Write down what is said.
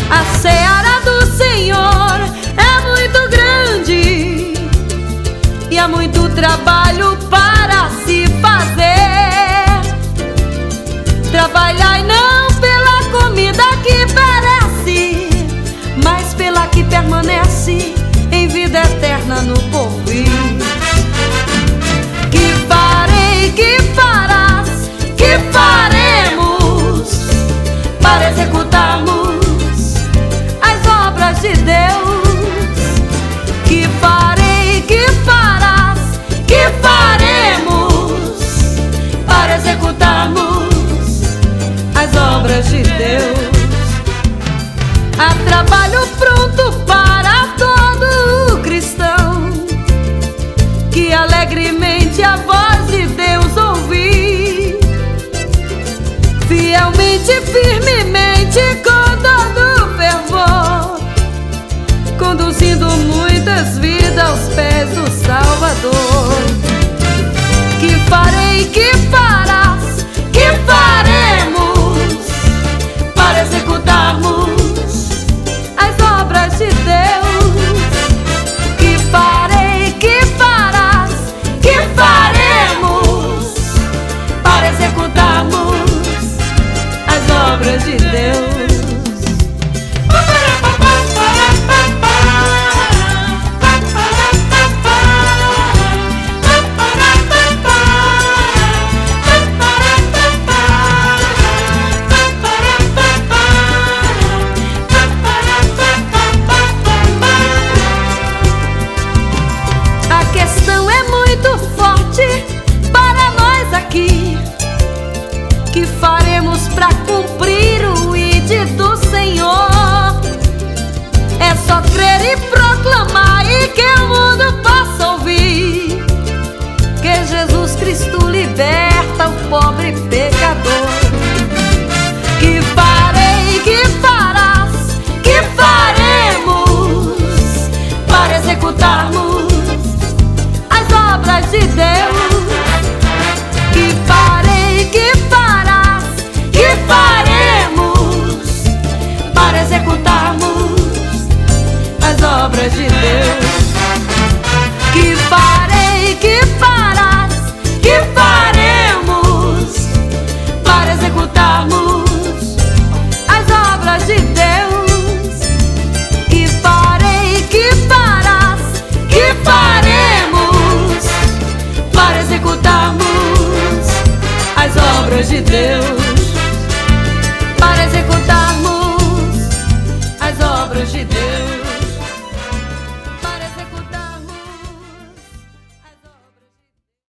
A seara do Senhor é muito grande e há muito trabalho para se fazer. Trabalhai não pela comida que perece, mas pela que permanece em vida eterna no porvir. Que farei, que farás, que faremos para executarmos as obras de Deus? Que farei, que farás, que faremos para executarmos as obras de Deus? Há trabalho pronto para todo cristão que alegremente a voz de Deus ouvir, fielmente, firmemente, com todo fervor, conduzindo muitas vidas aos pés do Salvador. Que farei, que farás, que faremos para executarmos as obras de Deus? Que farei, que farás, que faremos para executarmos as obras de Deus? Que faremos para cumprir o ID do Senhor? É só crer e proclamar e que o mundo possa ouvir que Jesus Cristo liberta o pobre pecador. Que farei, que farás, que faremos para executarmos as obras de Deus? Que farei, que farás, que faremos para executarmos as obras de Deus? Que farei, que farás, que faremos para executarmos as obras de Deus? Que farei, que farás, que faremos para executarmos as obras de Deus? Para executarmos as obras de Deus.